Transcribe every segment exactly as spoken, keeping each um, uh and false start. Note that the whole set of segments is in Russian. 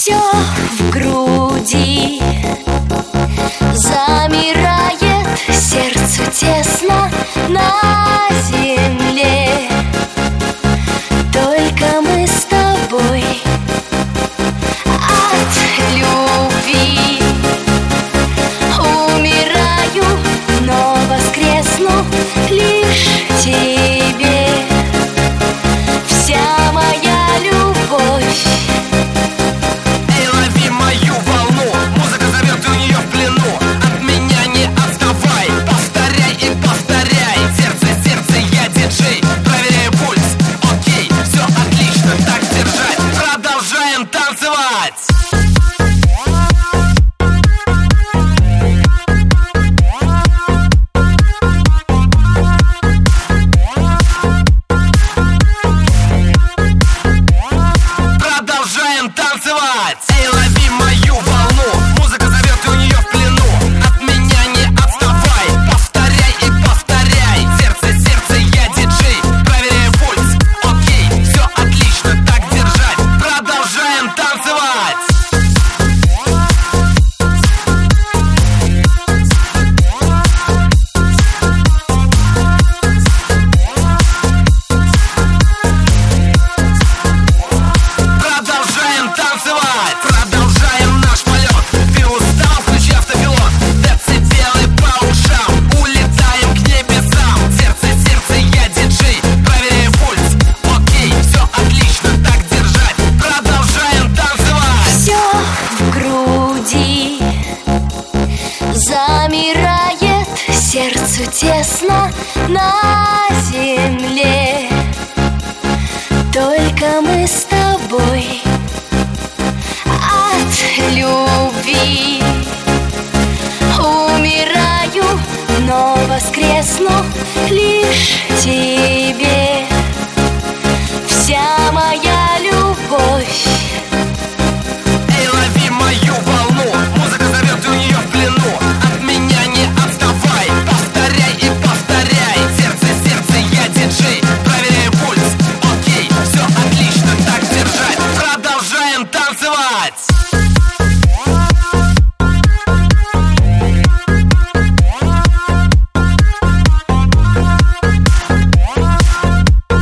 Все в груди замирает, сердцу тесно на земле. Только мы с тобой от любви. Умираю, но воскресну лишь в тебе. Вся моя любовь. Эй, лови мою волну, музыка зовет, и у нее в плену. От меня не отставай, повторяй и повторяй. Сердце, сердце, я диджей, проверяю пульс. Окей, все отлично, так держать. Продолжаем танцевать. Продолжаем танцевать. Эй, лови мою волну, музыка зовет, и у нее в плену. От меня не отставай, повторяй и повторяй. Сердце, сердце, я диджей, проверяю пульс. Окей, все отлично, так держать. Продолжаем танцевать. Продолжаем танцевать, продолжаем наш полет. Ты устал, включи автопилот. Децибелы по ушам, улетаем к небесам. Сердце, сердце, я диджей, проверяю пульс. Окей, все отлично, так держать. Продолжаем танцевать. Все в груди замирает, сердцу тесно на земле. Только мы с тобой от любви. Умираю, но воскресну лишь в тебе. Вся моя любовь. Эй, лови мою волну, музыка зовет, и у нее в плену. От меня не отставай, повторяй и повторяй. Сердце, сердце, я диджей, проверяю пульс. Окей, все отлично, так держать. Продолжаем танцевать.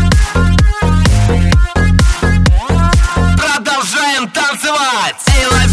Продолжаем танцевать. Эй, лови